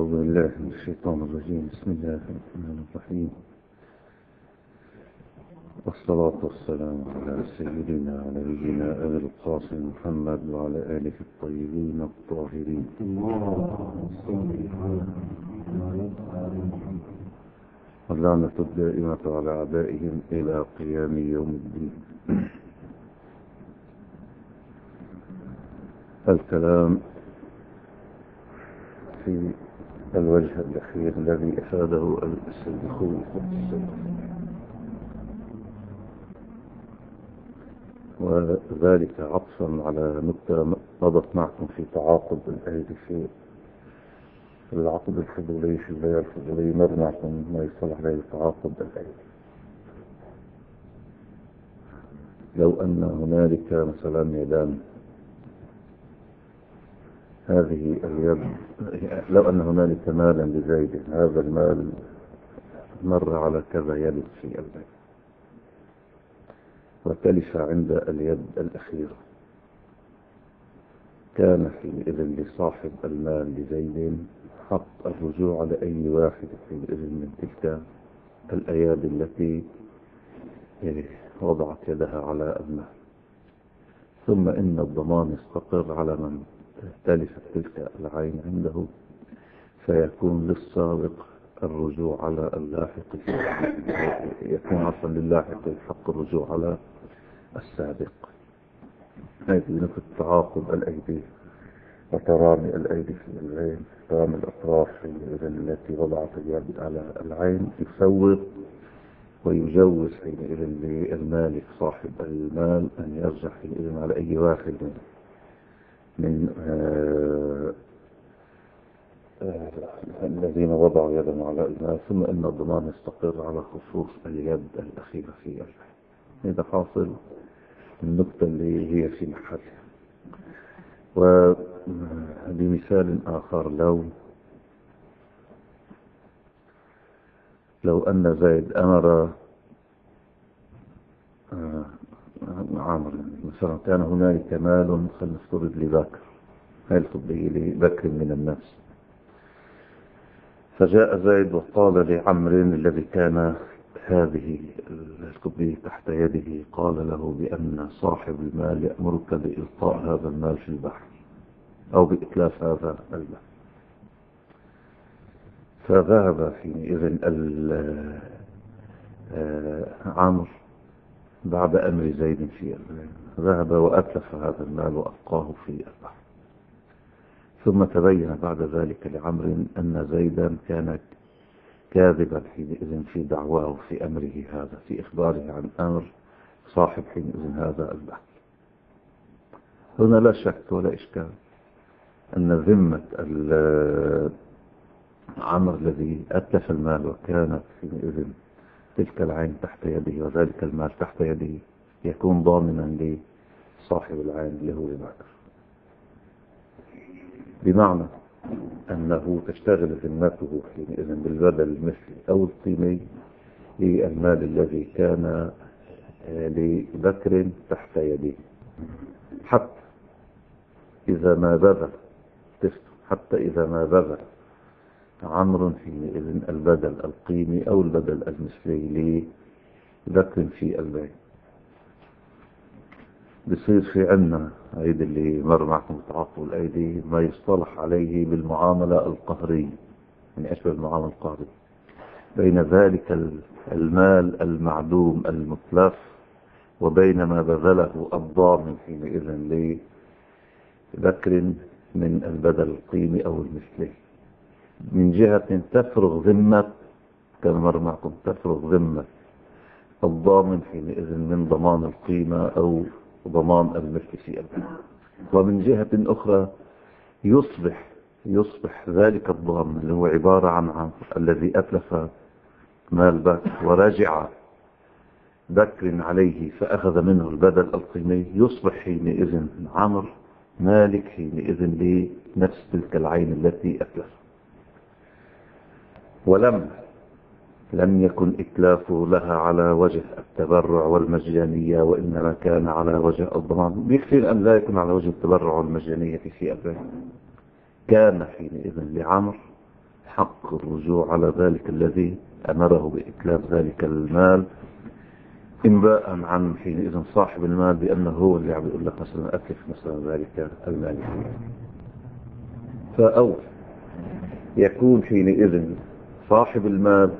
أعوذ بالله من الشيطان الرجيم. بسم الله الرحمن الرحيم، والصلاة والسلام على سيدنا ونبينا أبي القاسم محمد وعلى آله الطيبين الطاهرين واللعنة الدائمة على أعدائهم إلى قيام يوم الدين. الكلام في الوجه الأخير الذي أفاده السيد خوي وذلك عطفا على نكتة مضت معكم في تعاقد الأيدي في العقد الفضولي في البيع الفضولي. مر معكم ما يصطلح عليه تعاقد الأيدي. لو أن هنالك مثلا يدان، هذه اليد، لو أن هنالك مالا لزيد، هذا المال مر على كذا يد في البيع وتلف عند اليد الأخيرة، كان حينئذ لصاحب المال لزيد حق الرجوع على أي واحد حينئذ من تلك الأيادي التي وضعت يدها على المال، ثم إن الضمان يستقر على من تلفت تلك العين عنده، فيكون للسابق الرجوع على اللاحق، يكون عصا للاحق حق الرجوع على السابق. هذه نقطة تعاقب الأيدي وترامي الأيدي في العين، ترامي الأطراف التي وضعت اليد على العين، يفوض ويجوز حينئذ للمالك صاحب المال أن يرجع حينئذ على أي واحد من الذين وضعوا يدهم على المال، ثم إن الضمان يستقر على خصوص اليد الأخيرة في العين. هذا حاصل النقطة اللي هي في محلها. وبمثال آخر، لو أن زيد أمر عامر، مثلا كان هنالك مال فلنفترض لبكر، هل تضيه لبكر من الناس، فجاء زيد وقال لعمر الذي كان هذه الكبية تحت يده، قال له بأن صاحب المال يأمرك بإلقاء هذا المال في البحر أو بإتلاف هذا البحر. فذهب حينئذ عمرو بعد أمر زيد في ذهب وأتلف هذا المال وألقاه في البحر، ثم تبين بعد ذلك لعمرو أن زيدا كان كاذبا حينئذ في دعواه في أمره هذا، في إخباره عن أمر صاحب حينئذ هذا البحر. هنا لا شك ولا إشكال أن ذمة عمرو الذي أتلف المال وكانت حينئذ تلك العين تحت يده وذلك المال تحت يده يكون ضامنا لصاحب العين اللي هو بكر، بمعنى أنه تشتغل ذمته حينئذ بالبدل المثلي أو القيمي للمال الذي كان لبكر تحت يده، حتى إذا ما بذل عمرو حينئذ البدل القيمي أو البدل المثلي لبكر في البيع، بصير في عنا عيد اللي مر معكم تعاقب الأيدي ما يصطلح عليه بالمعاملة القهرية، يعني أشبه المعاملة القهرية، بين ذلك المال المعدوم المتلف وبين ما بذله الضامن حينئذ لبكر من البدل القيمي أو المثلي. من جهة تفرغ ذمة، كما مر معكم، تفرغ ذمة الضامن حينئذ من ضمان القيمة أو ضمان المثل في البيع، ومن جهة أخرى يصبح ذلك الضامن اللي هو عبارة عن عمرو الذي أتلف مال بكر ورجع بكر عليه فأخذ منه البدل القيمي، يصبح حينئذ عمرو مالك حينئذ لنفس تلك العين التي أتلف، لم يكن إتلافه لها على وجه التبرع والمجانية، وإنما كان على وجه الضمان. بيكفي أن لا يكون على وجه التبرع والمجانية في البيع. كان حينئذ لعمرو حق الرجوع على ذلك الذي أمره بإتلاف ذلك المال، إنباء عن حينئذ صاحب المال بأنه هو اللي عم يقول لك مثلا أتلف مثلا ذلك المال. فأول يكون حينئذ صاحب المال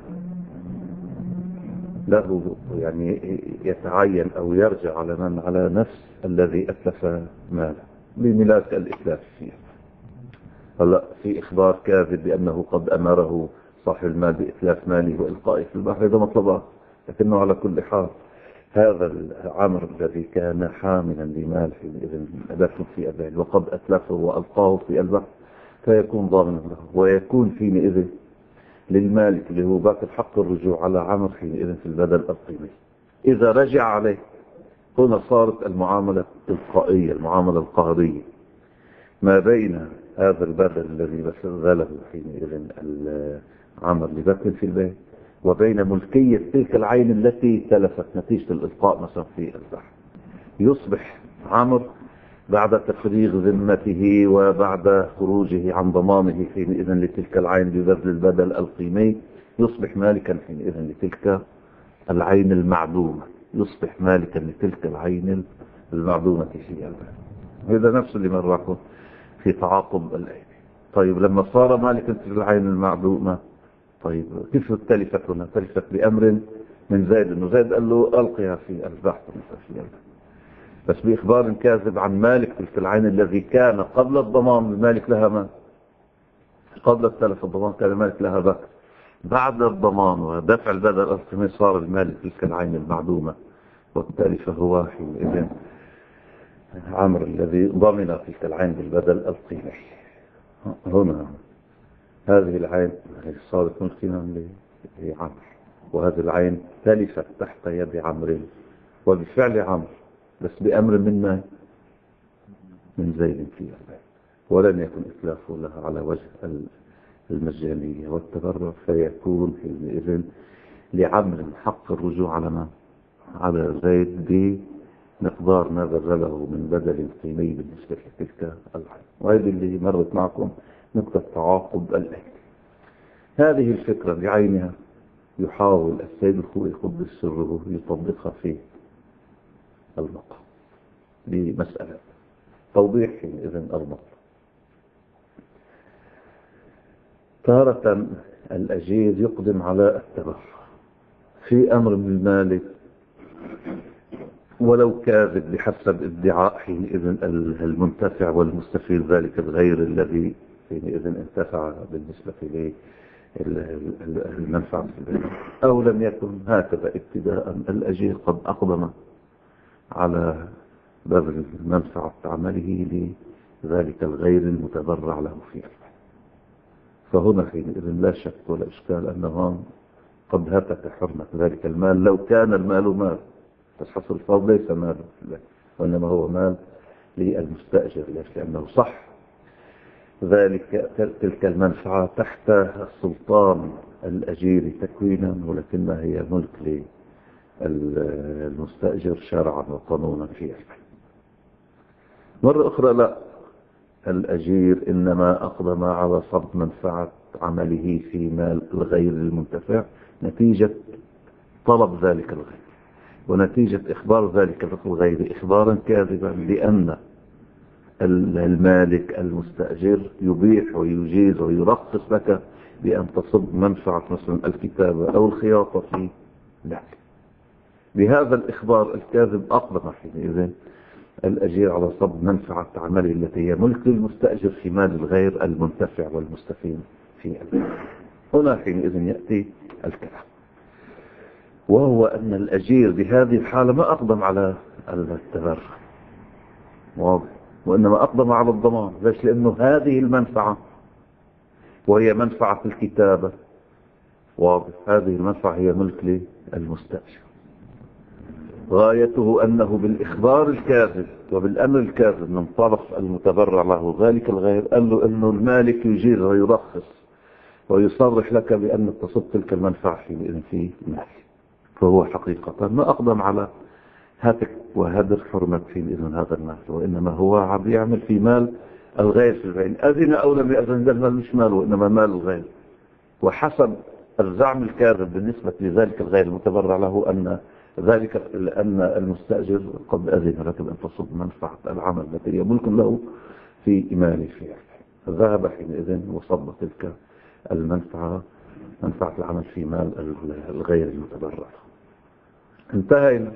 له يعني يتعين أو يرجع على من؟ على نفس الذي أتلف ماله بملاك الإتلاف فيه. هلا في إخبار كاذب بأنه قد أمره صاحب المال بإتلاف ماله وإلقائه في البحر، هذا مطلبات، لكنه على كل حال هذا العمر الذي كان حاملا لمال حينئذ دفن في أبيه وقد أتلفه وألقاه في البحر فيكون ضامنا له، ويكون حينئذ للمالك اللي هو باقي الحق الرجوع على عمر حينئذ في البدل القيمي. إذا رجع عليه هنا صارت المعاملة التلقائية، المعاملة القهرية ما بين هذا البدل الذي بذله حينئذ العمر لبكر في البيت وبين ملكية تلك العين التي تلفت نتيجة الإلقاء مثلا في البحر. يصبح عمر بعد تفريغ ذمته وبعد خروجه عن ضمانه حينئذ لتلك العين ببذل البدل القيمي يصبح مالكا حينئذ لتلك العين المعدومة، يصبح مالكا لتلك العين المعدومة في البحر. هذا نفس اللي مرقه في تعاقب الأيدي. طيب لما صار مالكا في العين المعدومة، طيب كيف تلفت هنا؟ تلفت بأمر من زيد، انه زيد قال له ألقيها في البحر مثلا، بس بإخبار كاذب عن مالك تلك العين الذي كان قبل الضمان المالك لها ما قبل التلف الضمان كان المالك لها بكر، بعد الضمان ودفع البدل القيمي صار المالك تلك العين المعدومة، وبالتالي فهو حينئذ عمر الذي ضمن تلك العين بالبدل القيمي. هنا هذه العين صارت ملكا لعمر، وهذه العين تلفت تحت يد عمرو وبفعل عمرو، بس بأمر من زيد فيها، ولم يكن إتلافه لها على وجه المجانية والتبرع، فيكون حينئذ لعمرو حق الرجوع على ما؟ على زيد بمقدار ما بذله من بدل قيمي بالنسبة لتلك العين. وهذه اللي مرت معكم نقطة تعاقب الأيدي. هذه الفكرة بعينها يحاول السيد الخوئي قدس سره يطبقها في المقام بمسألة توضيح إذن المطلب. تارة الأجير يقدم على التبرع في أمر من المالك ولو كاذب بحسب ادعاء حينئذ المنتفع والمستفيد ذلك الغير الذي حينئذ انتفع بالنسبة إليه المنفعة في البيت، أو لم يكن هكذا ابتداء الأجير قد أقدم على بذل المنفعة عمله لذلك الغير المتبرع له فيه. فهنا حينئذ لا شك ولا إشكال أنه قد هتك حرمة ذلك المال لو كان المال مال، بس حصل الفضل ليس مال وإنما هو مال للمستأجر، لأنه صح ذلك تلك المنفعة تحت السلطان الأجير تكوينا، ولكنها هي ملك للمستأجر شرعا وقانونا فيها. مرة أخرى لا، الأجير إنما أقدم على صب منفعة عمله في مال الغير المنتفع نتيجة طلب ذلك الغير ونتيجة إخبار ذلك الغير إخبارا كاذبا لأن المالك المستأجر يبيح ويجيز ويرخص لك بأن تصب منفعة مثلا الكتابة أو الخياطة في لك. بهذا الإخبار الكاذب أقدم حينئذ الأجير على صب منفعة عمله التي هي ملك للمستأجر في مال الغير المنتفع والمستفيد في هنا حينئذ يأتي الكلام، وهو أن الأجير بهذه الحالة ما أقدم على التبرع واضح، وإنما أقدم على الضمان. ليش؟ لأنه هذه المنفعة وهي منفعة الكتابة واضح، هذه المنفعة هي ملك للمستأجر. غايته أنه بالإخبار الكاذب وبالأمر الكاذب من طرف المتبرع له ذلك الغير قال له أنه المالك يجير ويرخص ويصرح لك بأن تصب تلك المنفعة في مال، فهو حقيقة ما أقدم على هاتك وهدر حرمة في إذن هذا المال، وإنما هو عم يعمل في مال الغير في البين، أذن أو لم يأذن، المال مش ماله وإنما مال الغير، وحسب الزعم الكاذب بالنسبة لذلك الغير المتبرع له لأن المستأجر قد أذن لك بأن تصب منفعة العمل التي هي ملك له في إيمانه فيها، فذهب حينئذ وصب تلك منفعة العمل في مال الغير المتبرع. انتهينا.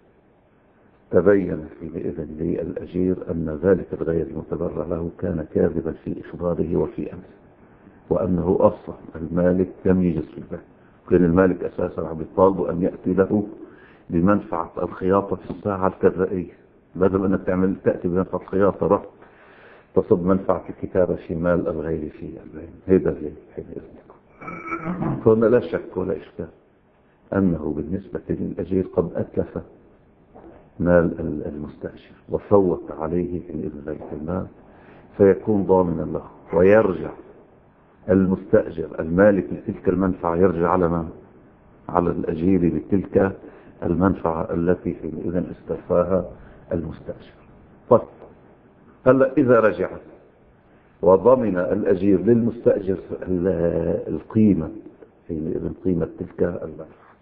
تبين حينئذ للأجير أن ذلك الغير المتبرع له كان كاذبا في إخباره وفي أمره، وأنه أصلا المالك لم يجز في البيع، كان المالك أساسا عم يطالب أن يأتي له بمنفعة الخياطة في الساعة الكذائية، بدل أنك تأتي بمنفعة الخياطة رحت تصب منفعة الكتابة في مال الغير في البيع. هذا اللي حينئذ فهنا لا شك ولا إشكال أنه بالنسبة للأجير قد أتلف مال المستأجر وفوت عليه حينئذ ذلك المال، فيكون ضامنا له، ويرجع المستأجر المالك لتلك المنفعة يرجع على من؟ على الأجير بتلك المنفعة التي حينئذ استوفاها المستأجر. طيب هلا إذا رجعت وضمن الأجير للمستأجر القيمة حينئذ قيمة تلك المنفعة،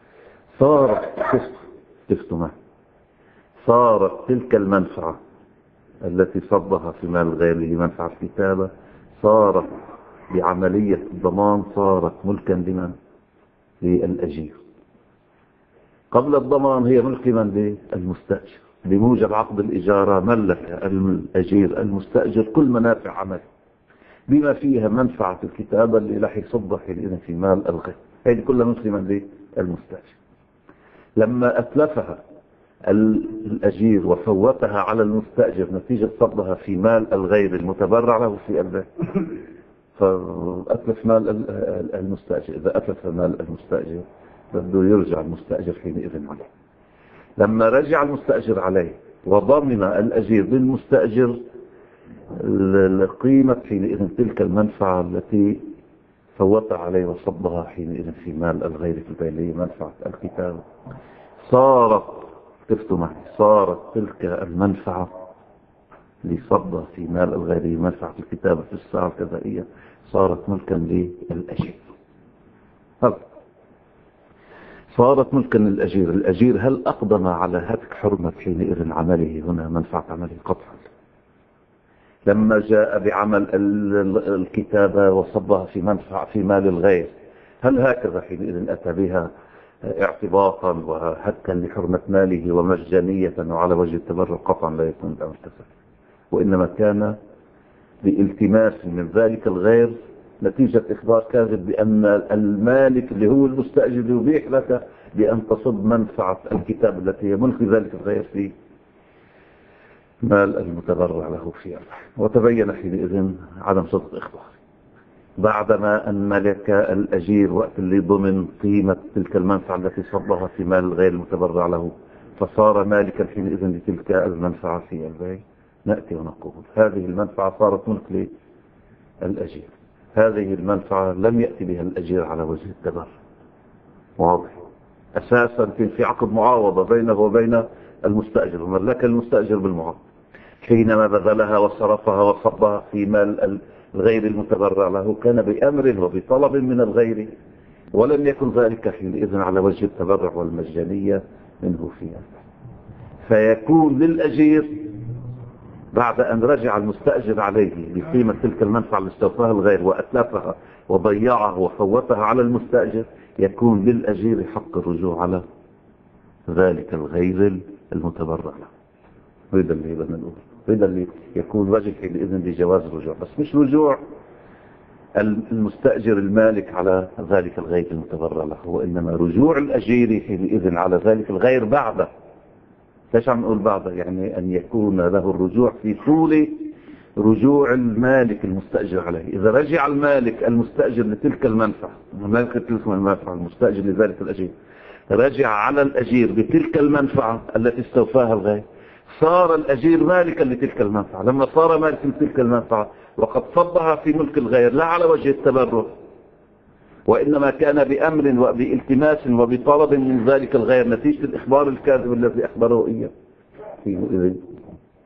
صارت تلك المنفعة التي صبها في مال غيره منفعة الكتابة، صارت بعملية الضمان صارت ملكا لمن؟ للأجير. قبل الضمان هي ملك من؟ للمستأجر. بموجب عقد الإجارة ملك الأجير المستأجر كل منافع عمله بما فيها منفعة الكتابة اللي راح يصبح حينئذ في مال الغير، هذه كلها ملك من؟ للمستأجر. لما أتلفها الأجير وفوتها على المستأجر نتيجة صبها في مال الغير المتبرع له في البيع، فأتلف مال المستأجر. إذا أتلف مال المستأجر بده يرجع المستأجر حينئذ عليه. لما رجع المستأجر عليه وضمن الأجير للمستأجر القيمة حينئذ تلك المنفعة التي فوتها عليه وصبها حينئذ في مال الغير في البيع اللي هي منفعة الكتابة، صارت تلك المنفعة اللي صبها في مال الغير منفعة الكتابة في الساعة الكذائية صارت ملكا للأجير. صارت ملكا للأجير. الأجير هل أقدم على هتك حرمة حينئذ عمله هنا منفعة عمله؟ قطعا. لما جاء بعمل الكتابة وصبها في منفعة في مال الغير هل هكذا حينئذ أتى بها اعتباطا وهتكا لحرمة ماله ومجانية وعلى وجه التبرع؟ قطعا لا يكون الأمر كذلك، وإنما كان بالتماس من ذلك الغير نتيجة إخبار كاذب بأن المالك اللي هو المستأجر يبيح لك بأن تصب منفعة الكتاب التي هي ملك ذلك الغير في مال المتبرع له فيها. وتبين حينئذ عدم صدق إخباره بعدما أن ملك الأجير وقت اللي ضمن قيمة تلك المنفعة التي صبها في مال الغير المتبرع له، فصار مالكا حينئذ لتلك المنفعة في البيع. نأتي ونقول هذه المنفعة صارت ملك للأجير، هذه المنفعة لم يأتي بها الأجير على وجه التبرع، واضح؟ أساسا في عقد معاوضة بينه وبين المستأجر، وملك المستأجر بالمعاوضة حينما بذلها وصرفها وصبها في مال الغير المتبرع له كان بأمر وبطلب من الغير، ولم يكن ذلك حينئذ على وجه التبرع والمجانية منه فيها. فيكون للأجير بعد أن رجع المستأجر عليه بقيمة تلك المنفعة اللي استوفاها الغير وأتلفها وضيعها وفوتها على المستأجر، يكون للأجير حق الرجوع على ذلك الغير المتبرع له. هذا اللي بدنا نقول، هذا اللي يكون وجه حينئذ لجواز الرجوع، بس مش رجوع المستأجر المالك على ذلك الغير المتبرع له، وإنما رجوع الأجير حينئذ على ذلك الغير بعد. ليش عم نقول بعد؟ يعني أن يكون له الرجوع في طول رجوع المالك المستأجر عليه. إذا رجع المالك المستأجر لتلك المنفعة، المستأجر لذلك الأجير رجع على الأجير بتلك المنفعة التي استوفاها الغير، صار الأجير مالكا لتلك المنفعة. لما صار مالكا لتلك المنفعة وقد صبها في ملك الغير لا على وجه التبرع، وإنما كان بأمر وبالتماس وبطلب من ذلك الغير نتيجة الإخبار الكاذب الذي أخبره إياه، حينئذ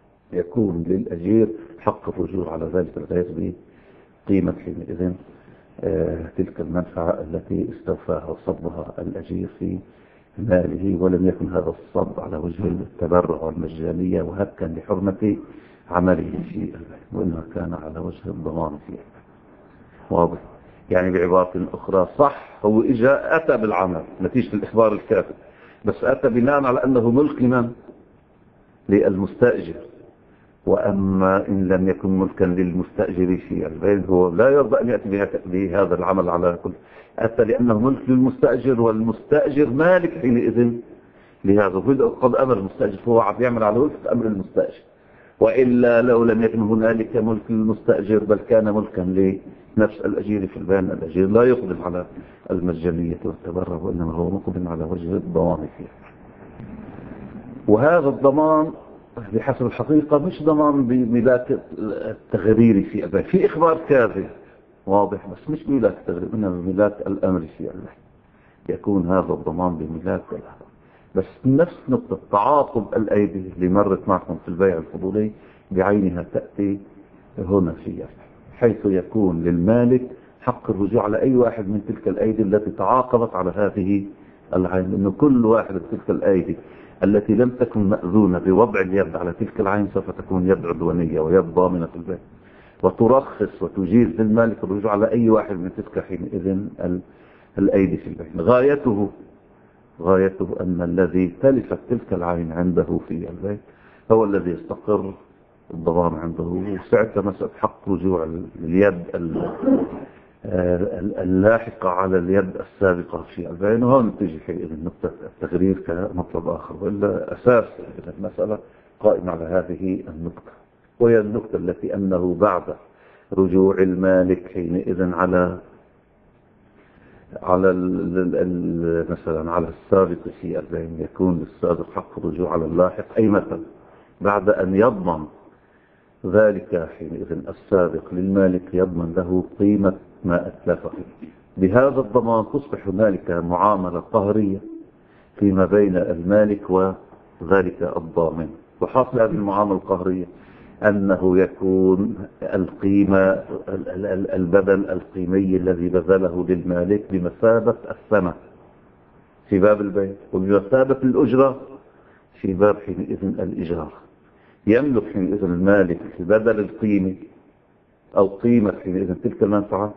يكون للأجير حق الرجوع على ذلك الغير بقيمة حينئذ تلك المنفعة التي استوفاها وصبها الأجير في ماله، ولم يكن هذا الصب على وجه التبرع والمجانية وهكا لحرمة عمله في البيت، وإنه كان على وجه الضمان فيه. واضح؟ يعني بعبارة أخرى صح، هو أتى بالعمل نتيجة الإخبار الكافي، بس أتى بناء على أنه ملك لمن؟ للمستأجر. وأما إن لم يكن ملكا للمستأجر في البيت هو لا يرضى أن يأتي بهذا العمل على كل. أتى لأنه ملك للمستأجر، والمستأجر مالك حينئذ لهذا، قد أمر المستأجر فهو عم يعمل على وفق أمر المستأجر، وإلا لو لم يكن هنالك ملك للمستأجر بل كان ملكا لنفس الأجير في البيان، الأجير لا يقدم على المجانية والتبرع، وإنما هو مقدم على وجه الضمان فيه. وهذا الضمان بحسب الحقيقة مش ضمان بملاك التغرير في البيان، في إخبار كاذب واضح، بس مش بملاك التغرير، إنما بملاك الأمر في البيان يكون هذا الضمان بملاك الأمر. بس نفس نقطة تعاقب الأيدي اللي مرت معكم في البيع الفضولي بعينها تأتي هنا فيها، حيث يكون للمالك حق الرجوع على أي واحد من تلك الأيدي التي تعاقبت على هذه العين، لأنه كل واحد من تلك الأيدي التي لم تكن مأذونة بوضع اليد على تلك العين سوف تكون يد عدوانية ويد ضامنة في البيع، وترخص وتجيز للمالك الرجوع على أي واحد من تلك حينئذ الأيدي في البيع. غايته أن الذي تلفت تلك العين عنده في البيت هو الذي يستقر الضمان عنده، وساعتها مسألة حق رجوع اليد اللاحقة على اليد السابقة في البيت، وهون تجي حينئذ نقطة التغرير كمطلب آخر، وإلا أساس المسألة قائمة على هذه النقطة، وهي النقطة التي أنه بعد رجوع المالك حينئذ على مثلا على السابق في البيع يكون للسابق حق الرجوع على اللاحق، أي مثلا بعد أن يضمن ذلك حينئذ السابق للمالك يضمن له قيمة ما أتلفه. بهذا الضمان تصبح هنالك معاملة قهرية فيما بين المالك وذلك الضامن، وحاصل هذه المعاملة القهرية أنه يكون القيمة البدل القيمي الذي بذله للمالك بمثابة الثمن في باب البيع، وبمثابة الأجرة في باب حينئذ الإيجار. يملك حينئذ المالك بدل القيمة أو قيمة حينئذ تلك المنفعة،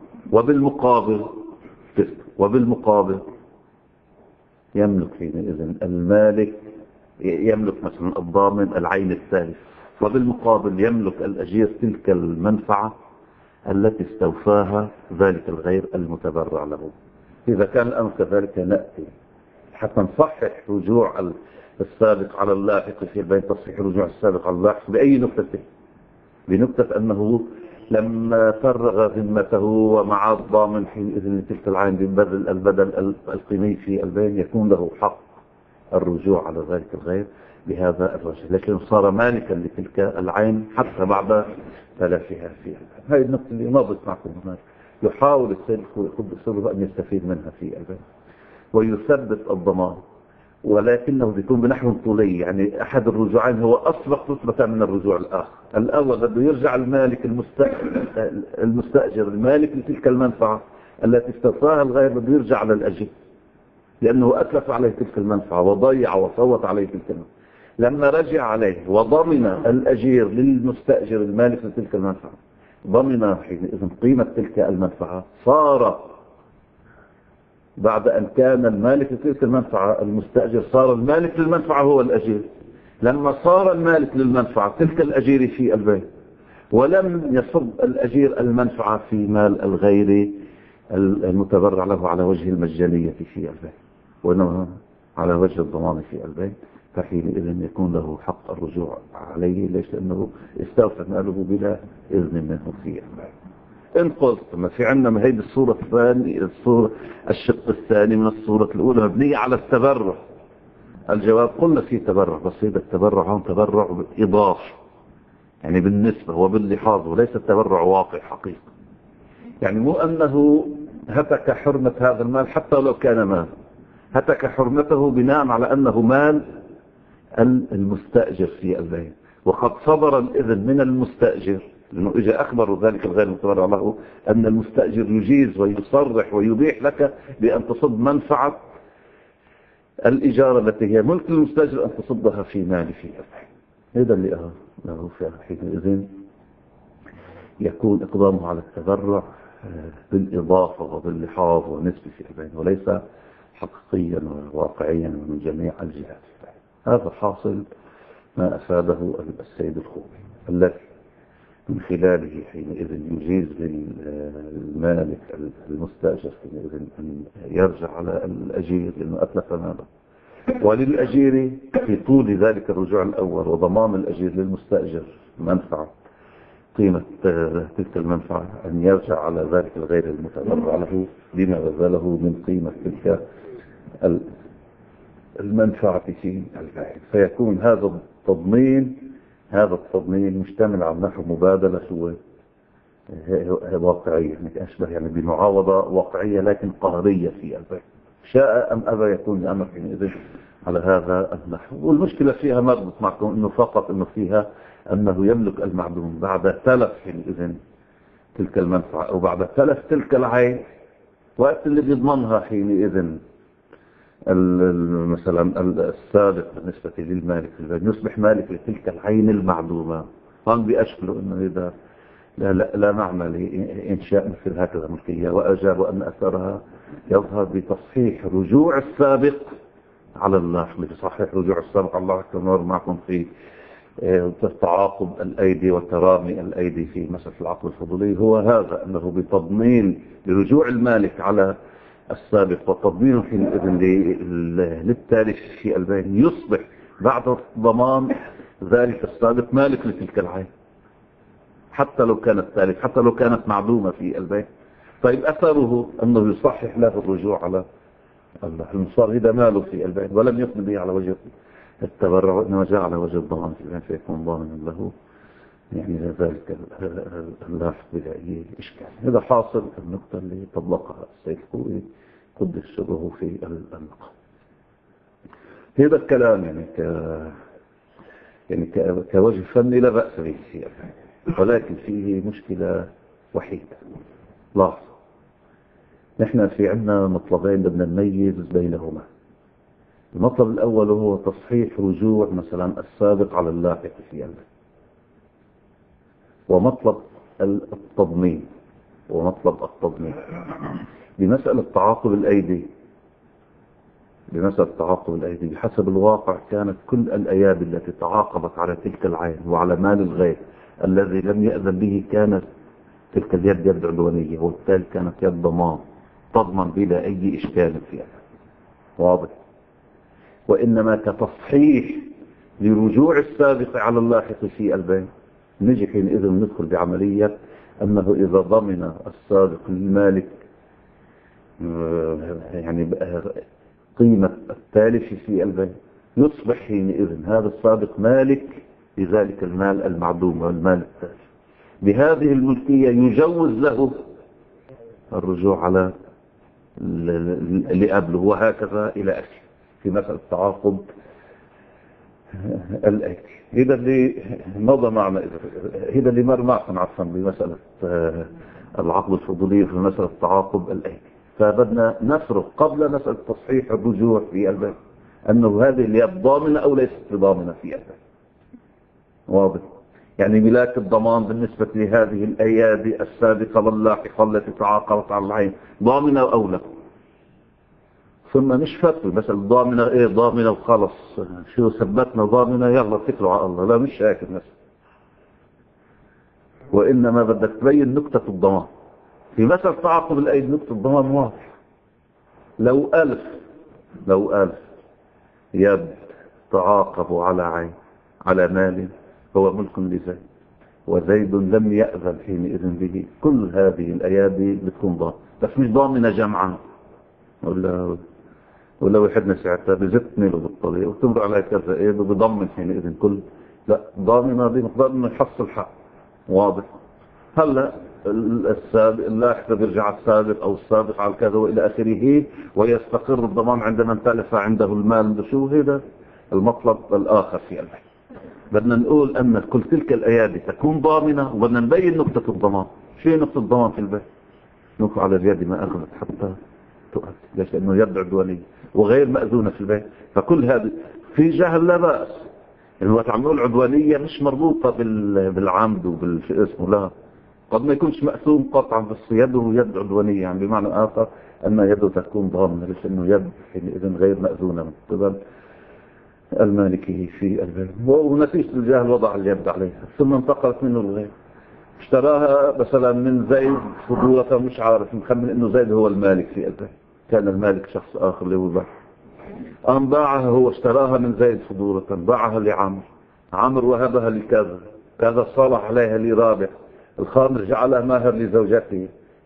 وبالمقابل يملك حينئذ المالك يملك مثلا الضامن العين الثالث، وبالمقابل يملك الأجير تلك المنفعة التي استوفاها ذلك الغير المتبرع له. إذا كان الأمر كذلك نأتي حتى نصحح رجوع السابق على اللاحق في البيت، تصحيح رجوع السابق على اللاحق بأي نقطة؟ بنقطة أنه لما فرغ ذمته ومع الضامن حينئذ تلك العين ببذل البدل القيمي في البيت يكون له حق الرجوع على ذلك الغير بهذا الوجه، لكن صار مالكا لتلك العين حتى بعد تلافها فيها. هذه النقطة اللي نضبط معكم هناك، يحاول السلف ويقدر أن يستفيد منها في البيت ويثبت الضمان، ولكنه بيكون بنحو طولي، يعني أحد الرجوعين هو أسبق رتبة من الرجوع الآخر. الأول بده يرجع المالك المستأجر المالك لتلك المنفعة التي استوفاها الغير، بده يرجع على الأجير لأنه أتلف عليه تلك المنفعة وضيع وصوت عليه تلك المنفعة. لما رجع عليه وضمن الأجير للمستأجر المالك لتلك المنفعة، ضمن حينئذ قيمة تلك المنفعة، صار بعد أن كان المالك لتلك المنفعة المستأجر صار المالك للمنفعة هو الأجير. لما صار المالك للمنفعة تلك الأجير في البيت، ولم يصب الأجير المنفعة في مال الغير المتبرع له على وجه المجانية في البيت، وإنما على وجه الضمان في البيت، فحينئذ يكون له حق الرجوع عليه، ليش؟ لأنه استوفى ماله بلا إذن منه في البيت. إن قلت ما في عندنا هذه الصورة الثانية، الشق الثاني من الصورة الأولى مبنية على التبرع. الجواب قلنا في تبرع، بس هذا التبرع هون تبرع إضافي، يعني بالنسبة وباللحاظ، وليس التبرع واقع حقيقي. يعني مو أنه هتك حرمة هذا المال حتى لو كان مال، هتك حرمته بناء على أنه مال المستأجر في البيت، وقد صدر الإذن من المستأجر لأنه إجا أخبر ذلك الغير المتبرع له أن المستأجر يجيز ويصرح ويبيح لك بأن تصب منفعة الإجارة التي هي ملك المستأجر أن تصبها في مال في البيع. هذا اللي له في حينئذ يكون إقدامه على التبرع بالإضافة وباللحاظ والنسبة في البيع، وليس حقيقيا وواقعيا من جميع الجهات. هذا حاصل ما أفاده السيد الخوئي الذي من خلاله حينئذ يجيز للمالك المستأجر حينئذ أن يرجع على الأجير لأنه أتلف ماله، وللأجير في طول ذلك الرجوع الأول وضمان الأجير للمستأجر منفعة قيمة تلك المنفعة أن يرجع على ذلك الغير المتبرع له بما بذله من قيمة تلك المنفعة في البيع. فيكون هذا التضمين مشتمل على نحو مبادلة واقعية، يعني أشبه يعني بمعاوضة واقعية لكن قهرية في البيع، شاء أم أبى يكون الأمر حينئذ على هذا النحو. والمشكلة فيها مربط معكم أنه فقط أنه فيها أنه يملك المعدوم بعد تلف حينئذ تلك المنفعة أو بعد تلف تلك العين، وقت اللي بيضمنها حينئذ مثلا السابق بالنسبة للمالك يصبح مالك لتلك العين المعدومة. هم بيأشكلوا أنه إذا لا معنى لإنشاء مثل هكذا ملكية، وأجابوا أن أثرها يظهر بتصحيح رجوع السابق على اللاحق، بتصحيح رجوع السابق على الله كما مر معكم في تعاقب الأيدي وترامي الأيدي في مسألة العقد الفضولي. هو هذا أنه بتضمين لرجوع المالك على السابق وتضمينه حينئذ للتالف في البيع يصبح بعد ضمان ذلك السابق مالك لتلك العين حتى لو كانت تالف، حتى لو كانت معدومة في البيع. طيب أثره أنه يصحح له الرجوع على المصار إذا ماله في البيع ولم يقم به على وجه التبرع، وإنما جاء على وجه الضمان في البيع فيكون ضامنا له يعني ذلك اللاحق بلا أي إشكال. هذا حاصل النقطة اللي طبقها السيد الخوئي قدس سره في النقاط. هذا الكلام يعني كوجه فني لا بأس به فيه، ولكن فيه مشكلة وحيدة. لاحظ نحن في عندنا مطلبين بدنا نميز بينهما. المطلب الأول هو تصحيح رجوع مثلا السابق على اللاحق في البيع، ومطلب التضمين بمسألة تعاقب الأيدي بحسب الواقع كانت كل الأيادي التي تعاقبت على تلك العين وعلى مال الغير الذي لم يأذن به كانت تلك اليد يد عدوانية، وبالتالي كانت يد ضمان تضمن بلا أي إشكال فيها. واضح؟ وإنما كتصحيح لرجوع السابق على اللاحق في البيع نجي حينئذ ندخل بعملية أنه إذا ضمن السابق للمالك يعني قيمة التالف في البيع يصبح حينئذ هذا السابق مالك لذلك المال المعدوم والمال التالف. بهذه الملكية يجوز له الرجوع على اللي قبله، وهكذا إلى آخره في مسألة تعاقب الأيدي. هذا اللي مضى معنا، هذا اللي مر معكم عفوا بمسألة العقد الفضولي في مسألة تعاقب الأيدي. فبدنا نفرق قبل مسألة تصحيح الرجوع في البيع أنه هذه اليد ضامنة أو ليست ضامنة في البيع. واضح؟ يعني ملاك الضمان بالنسبة لهذه الأيادي السابقة واللاحقة التي تعاقبت على العين ضامنة أو لا. ثم مش فتوى بس الضامنة ايه ضامنة وخلص شو ثبتنا ضامنة يلا اتكلوا على الله، لا مش هيك الناس. وإنما بدك تبين نقطة الضمان في مسألة تعاقب الأيدي. نقطة الضمان واضح. لو ألف يد تعاقبوا على عين على مال هو ملك لزيد وزيد لم يأذن حينئذ به، كل هذه الأيادي بتكون ضامنة، بس مش ضامنة جمعا ولا وحدنا ساعتها بزتني له بالطريق وتمر على كذا ايه بضمن حينئذ كل لا ضامنة بمقدار انه يحصل حق. واضح؟ هلا السابق اللاحق بيرجع السابق او السابق على كذا والى اخره ويستقر الضمان عندما تلف عنده المال. شو هذا المطلب الاخر في البيع. بدنا نقول أن كل تلك الأيادي تكون ضامنة، وبدنا نبين نقطة الضمان. شو هي نقطة الضمان في البيت؟ نقول على اليد ما أخذت حتى تؤدي. ليش؟ لأنه يد عدوانية وغير مأذونة في البيت. فكل هذا في جهل لا بأس. الوقت عم نقول عدوانية مش مربوطة بالعمد وبالاسم، لا، قد ما يكونش مأثوم قطعا، بس يده يد عدوانية، يعني بمعنى آخر أن يده تكون ضامنة، ليش؟ أنه يد حينئذ غير مأذونة من قبل المالكي في البيت، ونتيجة الجهل وضع اليد عليها ثم انتقلت منه الغير. اشتراها مثلا من زيد فضولة، مش عارف، مخمن انه زيد هو المالك في البيت، كان المالك شخص اخر اللي هو بحر. قام باعها، هو اشتراها من زيد فضولة، باعها لعمر، عمر وهبها لكذا كذا، صالح عليها لرابح، الخامر جعلها ماهر لزوجته،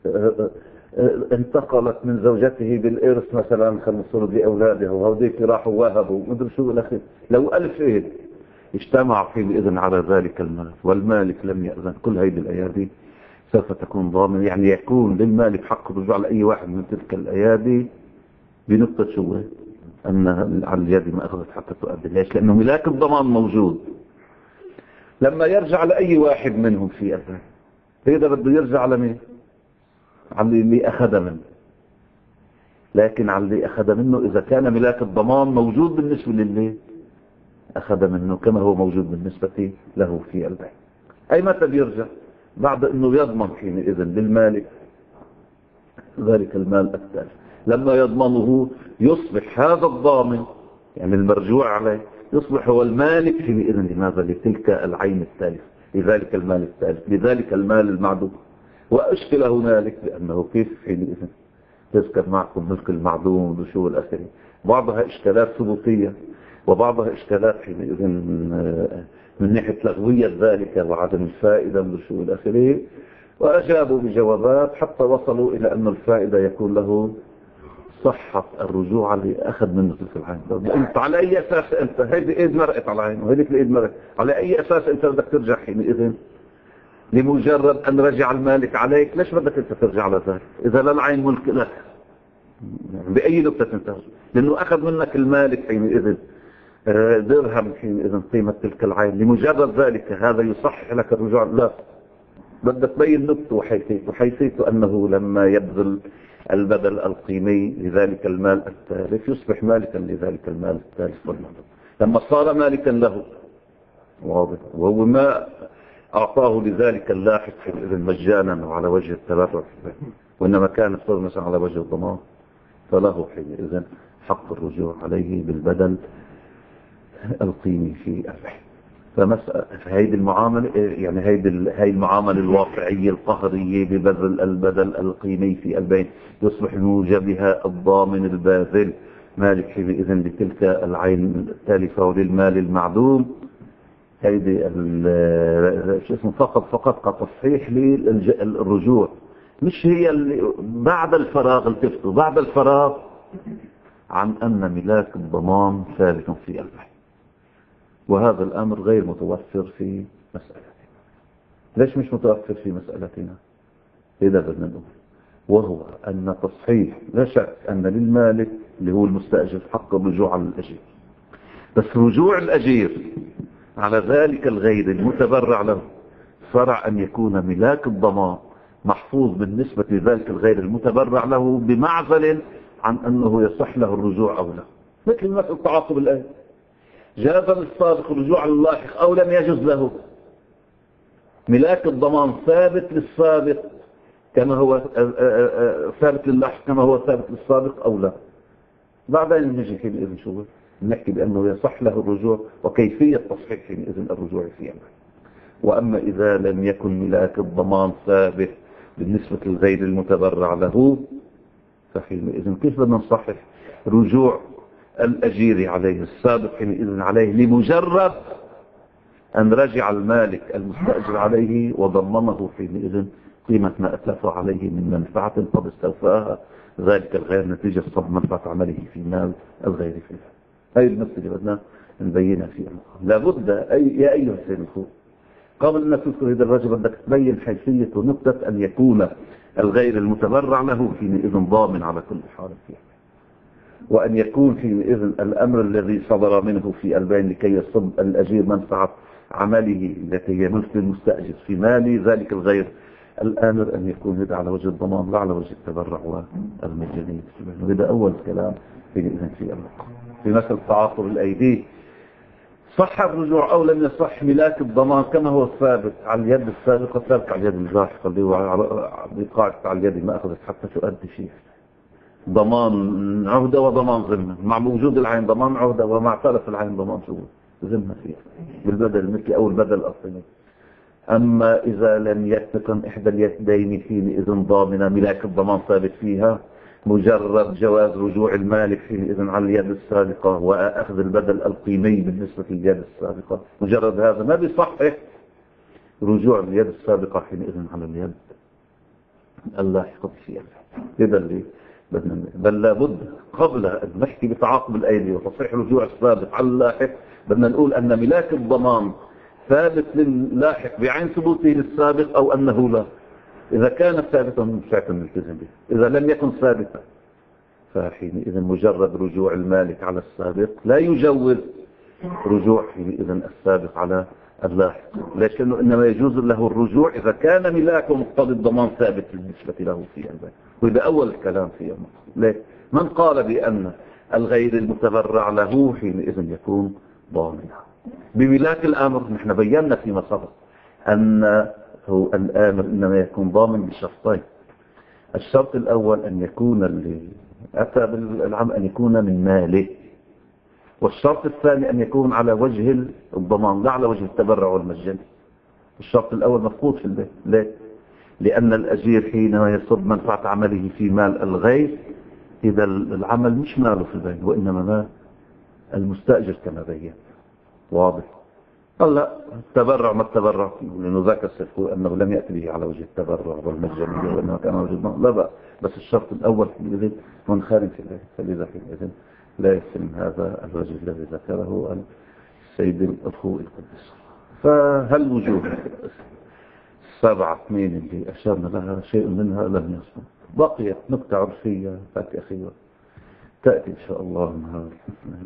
انتقلت من زوجته بالإرث مثلا خلصوا لأولاده، وهوديك راحوا وهبوا مدري شو الأخير. لو 1000 إيد اجتمع في الإذن على ذلك المال والمالك لم يأذن، كل هذه الأيادي سوف تكون ضامن، يعني يكون للمالك حق الرجوع على أي واحد من تلك الأيادي بنقطة شو؟ أن على اليد ما أخذت حتى تؤدي. ليش؟ لأنه ملاك الضمان موجود. لما يرجع لأي واحد منهم في أذن، هذا بده يرجع على مين؟ على اللي أخذ منه. لكن على اللي أخذ منه إذا كان ملاك الضمان موجود بالنسبة للي أخذ منه كما هو موجود بالنسبة له في البيع. أي متى بيرجع؟ بعد أنه يضمن حينئذ للمالك ذلك المال التالف. لما يضمنه يصبح هذا الضامن، يعني المرجوع عليه، يصبح هو المالك حينئذ لماذا؟ لتلك العين التالف، لذلك المال التالف، لذلك المال المعدوم. وأشكل هنالك لأنه كيف حينئذ تذكر معكم ملك المعدوم وشو الأخرين، بعضها إشكالات ثبوتية وبعضها إشكالات حينئذ من ناحية لغوية ذلك وعدم الفائدة وشو الأخرين، وأجابوا بجوابات حتى وصلوا إلى أن الفائدة يكون له صحة الرجوع اللي أخذ منه تلك العين. أنت على أي أساس أنت هيدي إيد مرقت على عين وهيديك الإيد مرقت، على أي أساس أنت بدك ترجع حينئذ؟ لمجرد أن رجع المالك عليك، ليش بدك أنت ترجع على ذلك إذا لا العين ملك لك؟ بأي نقطة تنتهي؟ لأنه أخذ منك المالك حينئذ درهم حينئذ قيمة تلك العين، لمجرد ذلك هذا يصحح لك الرجوع؟ لا، بدك تبين نقطة وحيثيته أنه لما يبذل البدل القيمي لذلك المال التالف يصبح مالكا لذلك المال التالف والمعدوم. لما صار مالكا له، واضح، وهو ما أعطاه لذلك اللاحق حينئذ مجانا وعلى وجه التبرع، وإنما كان الصور مثلا على وجه الضمان، فله حينئذ حق الرجوع عليه بالبدل القيمي في البيع. فهيدي المعاملة، يعني هيدي المعاملة الواقعية القهرية ببذل البدل القيمي في البيع يصبح موجبها الضامن الباذل مالك حينئذ لتلك العين التالفة وللمال المعدوم. هيدي شو اسمه فقط كتصحيح للرجوع، مش هي اللي بعد الفراغ التفتوا بعد الفراغ عن أن ملاك الضمان ثابت في البيع. وهذا الأمر غير متوفر في مسألتنا. ليش مش متوفر في مسألتنا؟ إذا بدنا نقول، وهو أن تصحيح، لا شك أن للمالك اللي هو المستأجر حق الرجوع على الأجير، بس رجوع الأجير على ذلك الغير المتبرع له فرع أن يكون ملاك الضمان محفوظ بالنسبة لذلك الغير المتبرع له بمعزل عن أنه يصح له الرجوع أو لا. مثل مسألة تعاقب الآن، جاز للسابق الرجوع على اللاحق أو لم يجز له، ملاك الضمان ثابت للسابق كما هو ثابت للاحق كما هو ثابت للسابق أو لا. بعدين نجي حينئذ شو نحكي بأنه يصح له الرجوع وكيفية تصحيح حينئذ الرجوع فيه. وأما إذا لم يكن ملاك الضمان ثابت بالنسبة للغير المتبرع له، فحينئذ كيف بدنا نصحح رجوع الأجير عليه السابق حينئذ عليه لمجرد أن رجع المالك المستأجر عليه وضمنه حينئذ قيمة ما أتلف عليه من منفعة قد استوفاها ذلك الغير نتيجة صب منفعة عمله في مال الغير فيها. هاي النقطة اللي بدنا نبينها في المقام. لابد يا أيها السيد الخوف قبل أن تذكر هذا الرجل بدك تبين حيثية ونقطة أن يكون الغير المتبرع له حينئذ ضامن على كل حال فيه، وأن يكون حينئذ الأمر الذي صدر منه في البين لكي يصب الأجير منفعة عمله التي هي ملك المستأجر في مال ذلك الغير، الآمر أن يكون هذا على وجه الضمان لا على وجه التبرع والمجانية. وهذا أول كلام في مثل تعاقب الأيدي. صح الرجوع أو لم يصح ملاك الضمان كما هو الثابت على اليد السابقة ثابت على اليد اللاحقة، اللي هو بقاعدة على اليد ما أخذت حتى تؤدي شيء. ضمان عهدة وضمان ذمة، مع وجود العين ضمان عهدة ومع تلف العين ضمان ذمة فيها بالبدل المثلي أو البدل الأصلي. أما إذا لم يتقن إحدى اليدين حينئذ ضامنة ملاك الضمان ثابت فيها، مجرد جواز رجوع المالك حينئذ على اليد السابقة وأخذ البدل القيمي بالنسبة لليد السابقة، مجرد هذا ما بيصحح رجوع اليد السابقة حينئذ على اليد اللاحقة فيها. إذا اللي بل لابد قبل أن نحكي بتعاقب الأيدي وتصحيح رجوع السابق على اللاحق بدنا نقول أن ملاك الضمان ثابت للاحق بعين ثبوته للسابق أو أنه لا. إذا كان ثابتا مش نلتزم به، إذا لم يكن ثابتا فحينئذ مجرد رجوع المالك على السابق لا يجوز رجوع حينئذ السابق على اللاحق، لكنه إنما يجوز له الرجوع إذا كان ملاكه مقتضي الضمان ثابت بالنسبة له في البيت. وإذا أول الكلام فيه ليه؟ من قال بأن الغير المتبرع له حينئذ يكون ضامنا بملاك الآمر. نحن بينا فيما سبق أن هو الآمر إنما يكون ضامن بشرطين. الشرط الأول أن يكون اللي أتى بالعمل أن يكون من ماله، والشرط الثاني أن يكون على وجه الضمان لا على وجه التبرع والمجان. الشرط الأول مفقود في البيت. ليه؟ لأن الأجير حينما يصب منفعة عمله في مال الغير إذا العمل مش ماله في البيت وإنما مال المستأجر كما بين. واضح؟ قال لا التبرع ما التبرع لأنه ذاك السفر أنه لم يأتي به على وجه التبرع والمجانية وإنما كان على وجه الضمان. لا بقى بس الشرط الأول حينئذ منخرم في البيت، فلذا حينئذ لا يتم هذا الوجه الذي ذكره السيد الأخوي القدس. فهل وجود 7 2 اللي أشارنا لها شيء منها لم يصل. بقيت نقطة عرفية فاتي أخيرا تأتي إن شاء الله نهار